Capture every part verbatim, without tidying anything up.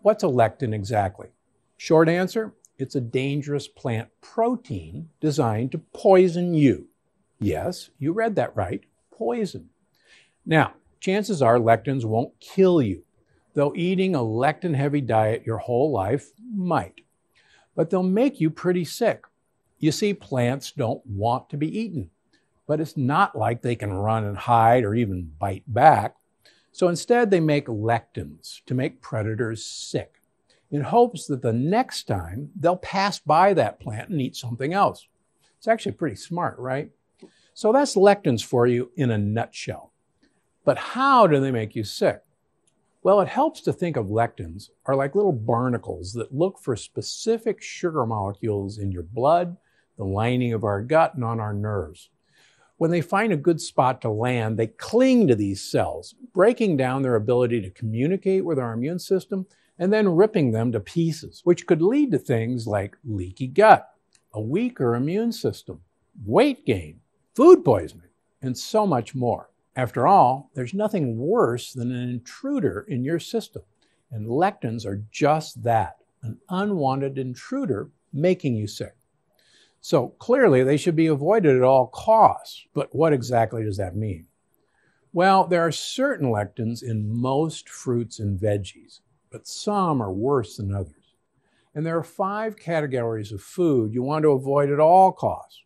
what's a lectin exactly? Short answer, it's a dangerous plant protein designed to poison you. Yes, you read that right, poison. Now, chances are lectins won't kill you, though eating a lectin-heavy diet your whole life might. But they'll make you pretty sick. You see, plants don't want to be eaten, but it's not like they can run and hide or even bite back. So instead, they make lectins to make predators sick, in hopes that the next time they'll pass by that plant and eat something else. It's actually pretty smart, right? So that's lectins for you in a nutshell. But how do they make you sick? Well, it helps to think of lectins are like little barnacles that look for specific sugar molecules in your blood, the lining of our gut, and on our nerves. When they find a good spot to land, they cling to these cells, breaking down their ability to communicate with our immune system and then ripping them to pieces, which could lead to things like leaky gut, a weaker immune system, weight gain, food poisoning, and so much more. After all, there's nothing worse than an intruder in your system, and lectins are just that, an unwanted intruder making you sick. So clearly, they should be avoided at all costs. But what exactly does that mean? Well, there are certain lectins in most fruits and veggies, but some are worse than others. And there are five categories of food you want to avoid at all costs.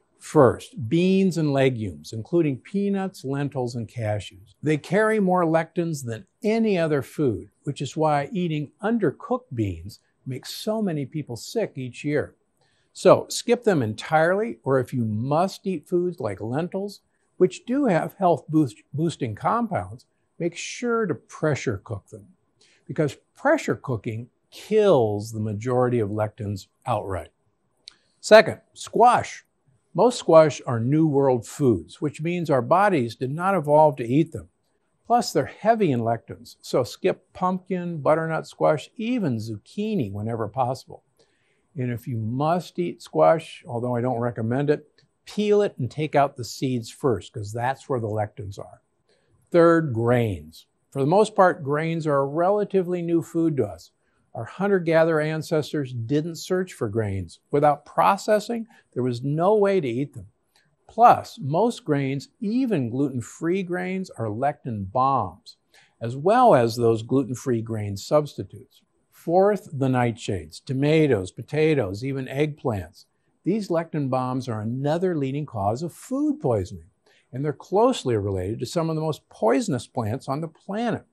First, beans and legumes, including peanuts, lentils, and cashews. They carry more lectins than any other food, which is why eating undercooked beans makes so many people sick each year. So skip them entirely, or if you must eat foods like lentils, which do have health boost, boosting compounds, make sure to pressure cook them, because pressure cooking kills the majority of lectins outright. Second, squash. Most squash are New World foods, which means our bodies did not evolve to eat them. Plus, they're heavy in lectins, so skip pumpkin, butternut squash, even zucchini whenever possible. And if you must eat squash, although I don't recommend it, peel it and take out the seeds first, because that's where the lectins are. Third, grains. For the most part, grains are a relatively new food to us. Our hunter-gatherer ancestors didn't search for grains. Without processing, there was no way to eat them. Plus, most grains, even gluten-free grains, are lectin bombs, as well as those gluten-free grain substitutes. Fourth, the nightshades, tomatoes, potatoes, even eggplants. These lectin bombs are another leading cause of food poisoning, and they're closely related to some of the most poisonous plants on the planet.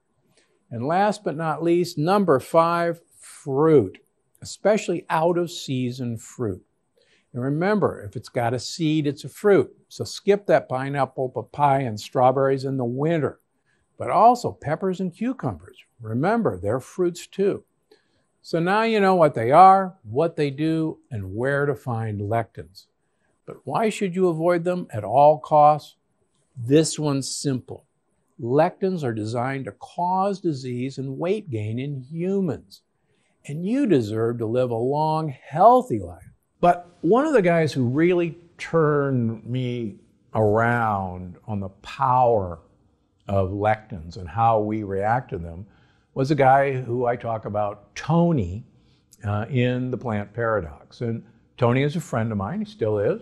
And last but not least, number five, fruit, especially out-of-season fruit. And remember, if it's got a seed, it's a fruit. So skip that pineapple, papaya, and strawberries in the winter. But also peppers and cucumbers. Remember, they're fruits too. So now you know what they are, what they do, and where to find lectins. But why should you avoid them at all costs? This one's simple. Lectins are designed to cause disease and weight gain in humans. And you deserve to live a long, healthy life. But one of the guys who really turned me around on the power of lectins and how we react to them was a guy who I talk about, Tony, uh, in The Plant Paradox. And Tony is a friend of mine, he still is.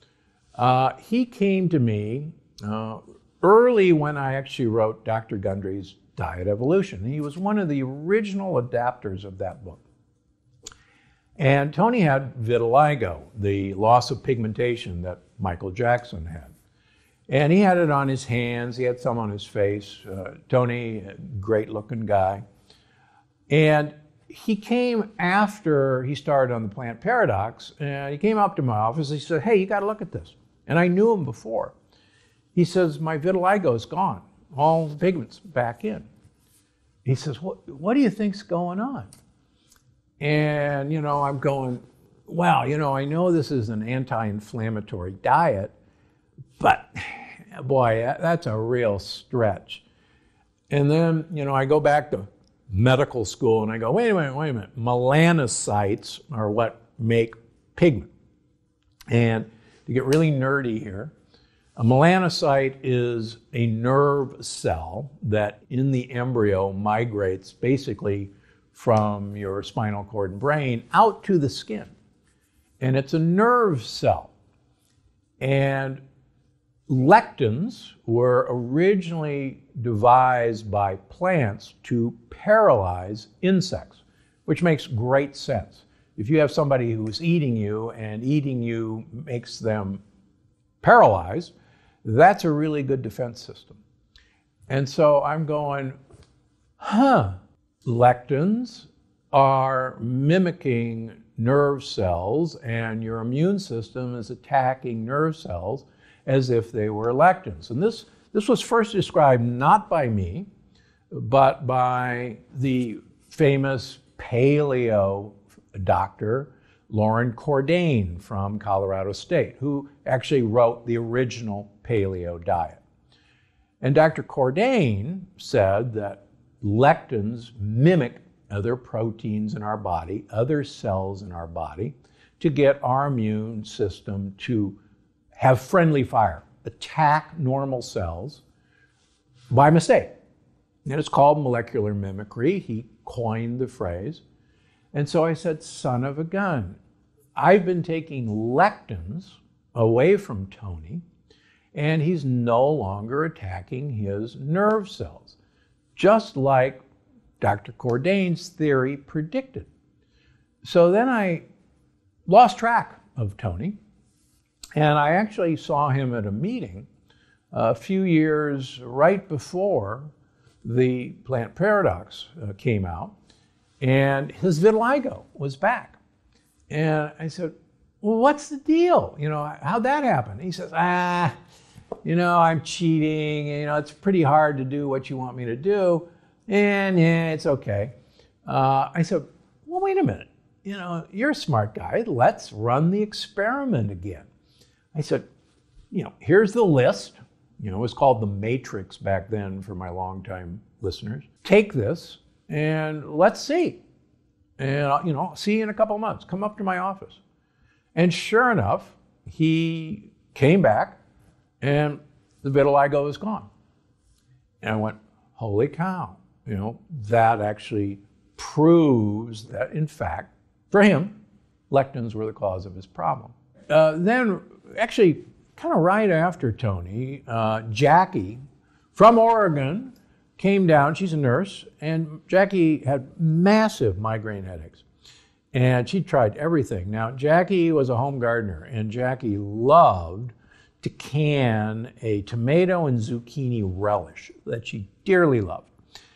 Uh, he came to me uh, early when I actually wrote Doctor Gundry's Diet Evolution. He was one of the original adapters of that book. And Tony had vitiligo, the loss of pigmentation that Michael Jackson had. And he had it on his hands, he had some on his face. Uh, Tony, great looking guy. And he came after he started on The Plant Paradox, and he came up to my office, he said, hey, you gotta look at this. And I knew him before. He says, my vitiligo is gone, all the pigment's back in. He says, what, what do you think's going on? And, you know, I'm going, well, you know, I know this is an anti-inflammatory diet, but boy, that's a real stretch. And then, you know, I go back to medical school and I go, wait a minute, wait a minute. Melanocytes are what make pigment. And to get really nerdy here, a melanocyte is a nerve cell that in the embryo migrates basically from your spinal cord and brain out to the skin. And it's a nerve cell. And lectins were originally devised by plants to paralyze insects, which makes great sense. If you have somebody who's eating you and eating you makes them paralyzed, that's a really good defense system. And so I'm going, huh, lectins are mimicking nerve cells and your immune system is attacking nerve cells as if they were lectins. And this, this was first described not by me, but by the famous paleo doctor Loren Cordain from Colorado State, who actually wrote the original paleo diet. And Doctor Cordain said that lectins mimic other proteins in our body, other cells in our body, to get our immune system to have friendly fire, attack normal cells by mistake. And it's called molecular mimicry. He coined the phrase. And so I said, son of a gun, I've been taking lectins away from Tony, and he's no longer attacking his nerve cells, just like Doctor Cordain's theory predicted. So then I lost track of Tony, and I actually saw him at a meeting a few years right before the Plant Paradox uh, came out, and his vitiligo was back. And I said, well, what's the deal? You know, how'd that happen? He says, ah, you know, I'm cheating. You know, it's pretty hard to do what you want me to do. And yeah, it's okay. Uh, I said, well, wait a minute. You know, you're a smart guy. Let's run the experiment again. I said, you know, here's the list. You know, it was called the Matrix back then for my longtime listeners. Take this and let's see. And, you know, see you in a couple of months. Come up to my office. And sure enough, he came back and the vitiligo was gone. And I went, holy cow. You know, that actually proves that, in fact, for him, lectins were the cause of his problem. Uh, then, actually, kind of right after Tony, uh, Jackie from Oregon came down. She's a nurse, and Jackie had massive migraine headaches. And she tried everything. Now, Jackie was a home gardener, and Jackie loved to can a tomato and zucchini relish that she dearly loved.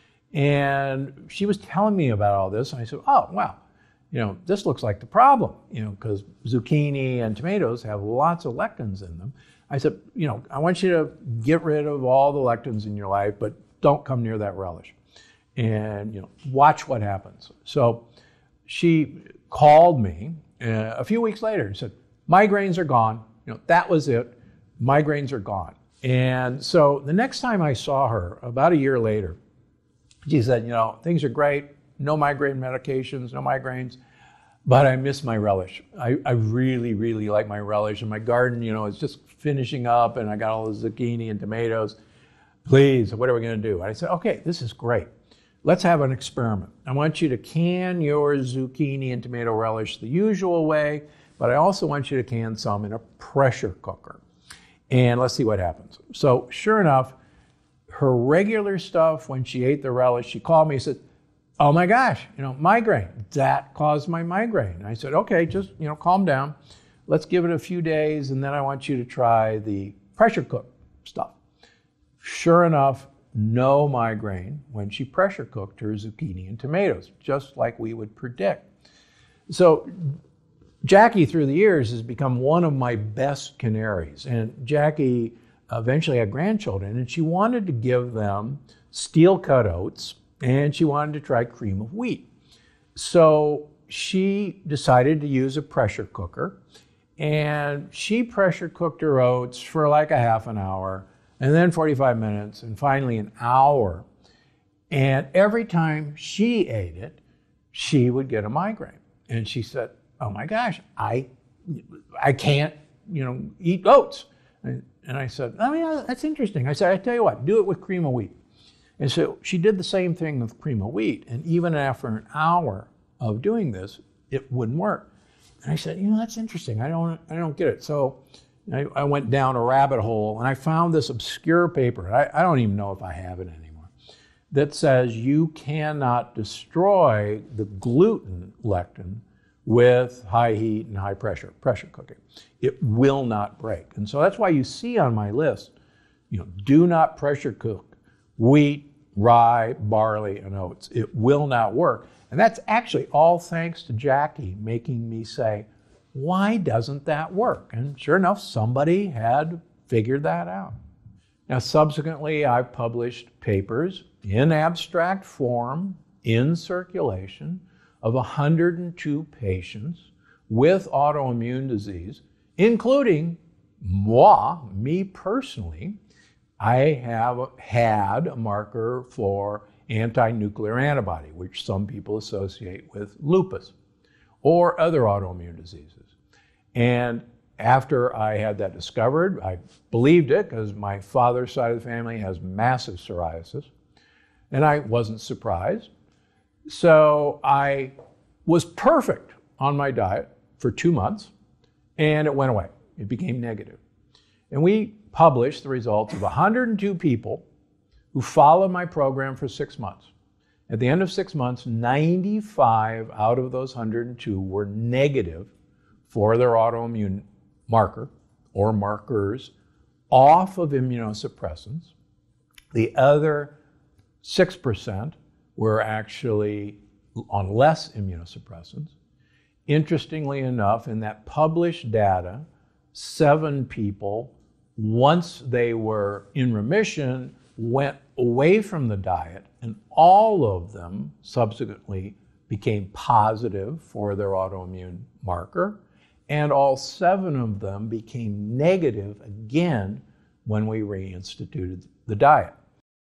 And she was telling me about all this, and I said, oh, wow, you know, this looks like the problem, you know, because zucchini and tomatoes have lots of lectins in them. I said, you know, I want you to get rid of all the lectins in your life, but don't come near that relish. And, you know, watch what happens. So she called me uh, a few weeks later and said, migraines are gone. You know, that was it. Migraines are gone. And so the next time I saw her, about a year later, she said, you know, things are great. No migraine medications, no migraines, but I miss my relish. I, I really, really like my relish. And my garden, you know, is just finishing up, and I got all the zucchini and tomatoes. Please, what are we going to do? And I said, okay, this is great. Let's have an experiment. I want you to can your zucchini and tomato relish the usual way, but I also want you to can some in a pressure cooker. And let's see what happens. So sure enough, her regular stuff, when she ate the relish, she called me and said, oh my gosh, you know, migraine. That caused my migraine. And I said, okay, just, you know, calm down. Let's give it a few days, and then I want you to try the pressure cook stuff. Sure enough, no migraine when she pressure cooked her zucchini and tomatoes, just like we would predict. So Jackie, through the years, has become one of my best canaries. And Jackie eventually had grandchildren, and she wanted to give them steel-cut oats, and she wanted to try cream of wheat. So she decided to use a pressure cooker, and she pressure cooked her oats for like a half an hour, and then forty-five minutes, and finally an hour. And every time she ate it, she would get a migraine. And she said, oh my gosh, I, I can't, you know, eat oats. And, and I said, oh yeah, that's interesting. I said, I tell you what, do it with cream of wheat. And so she did the same thing with Primo Wheat. And even after an hour of doing this, it wouldn't work. And I said, you know, that's interesting. I don't, I don't get it. So I, I went down a rabbit hole and I found this obscure paper. I, I don't even know if I have it anymore, that says you cannot destroy the gluten lectin with high heat and high pressure, pressure cooking. It will not break. And so that's why you see on my list, you know, do not pressure cook wheat, rye, barley, and oats. It will not work. And that's actually all thanks to Jackie making me say, why doesn't that work? And sure enough, somebody had figured that out. Now, subsequently, I've published papers in abstract form, in circulation, of one hundred two patients with autoimmune disease, including moi, me personally. I have had a marker for anti-nuclear antibody, which some people associate with lupus or other autoimmune diseases. And after I had that discovered, I believed it because my father's side of the family has massive psoriasis, and I wasn't surprised. So I was perfect on my diet for two months, and it went away. It became negative. And we published the results of one hundred two people who followed my program for six months. At the end of six months, ninety-five out of those one hundred two were negative for their autoimmune marker or markers off of immunosuppressants. The other six percent were actually on less immunosuppressants. Interestingly enough, in that published data, seven people, once they were in remission, went away from the diet, and all of them subsequently became positive for their autoimmune marker, and all seven of them became negative again when we reinstituted the diet.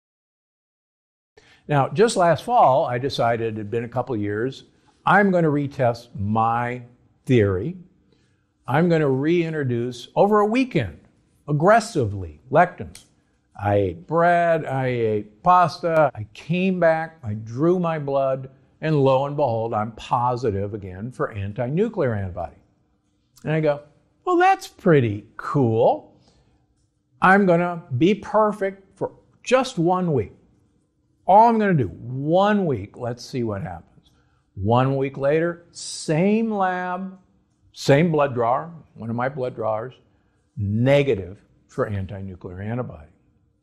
Now, just last fall, I decided, it had been a couple of years, I'm going to retest my theory. I'm going to reintroduce, over a weekend, aggressively, lectins. I ate bread, I ate pasta, I came back, I drew my blood, and lo and behold, I'm positive again for anti-nuclear antibody. And I go, well, that's pretty cool. I'm going to be perfect for just one week. All I'm going to do, one week, let's see what happens. One week later, same lab, same blood drawer, one of my blood drawers, negative for anti-nuclear antibody.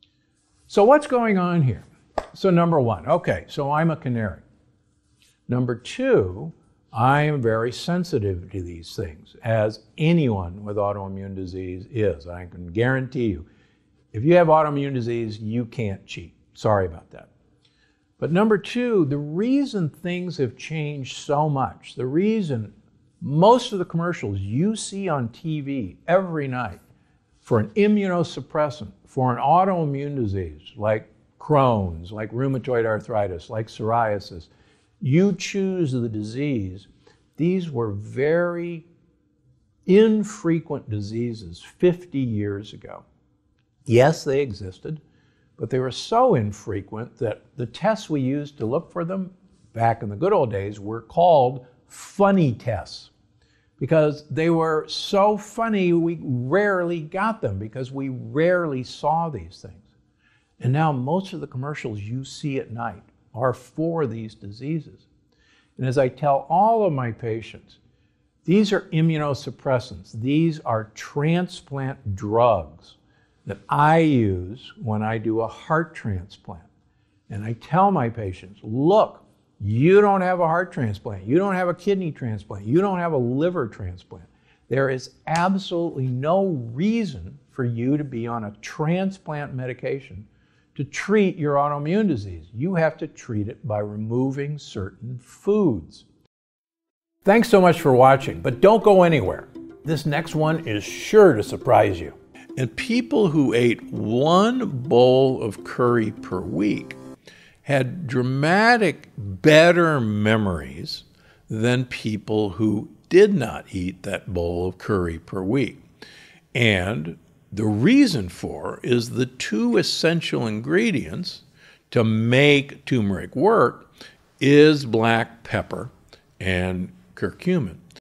So what's going on here? So number one, okay, so I'm a canary. Number two, I am very sensitive to these things, as anyone with autoimmune disease is. I can guarantee you, if you have autoimmune disease, you can't cheat. Sorry about that. But number two, the reason things have changed so much, the reason most of the commercials you see on T V every night for an immunosuppressant, for an autoimmune disease like Crohn's, like rheumatoid arthritis, like psoriasis, you choose the disease. These were very infrequent diseases fifty years ago. Yes, they existed, but they were so infrequent that the tests we used to look for them back in the good old days were called funny tests, because they were so funny we rarely got them because we rarely saw these things. And now most of the commercials you see at night are for these diseases. And as I tell all of my patients, these are immunosuppressants. These are transplant drugs that I use when I do a heart transplant. And I tell my patients, look, you don't have a heart transplant, you don't have a kidney transplant, you don't have a liver transplant. There is absolutely no reason for you to be on a transplant medication to treat your autoimmune disease. You have to treat it by removing certain foods. Thanks so much for watching, but don't go anywhere. This next one is sure to surprise you. And people who ate one bowl of curry per week had dramatic better memories than people who did not eat that bowl of curry per week. And the reason for is the two essential ingredients to make turmeric work is black pepper and curcumin.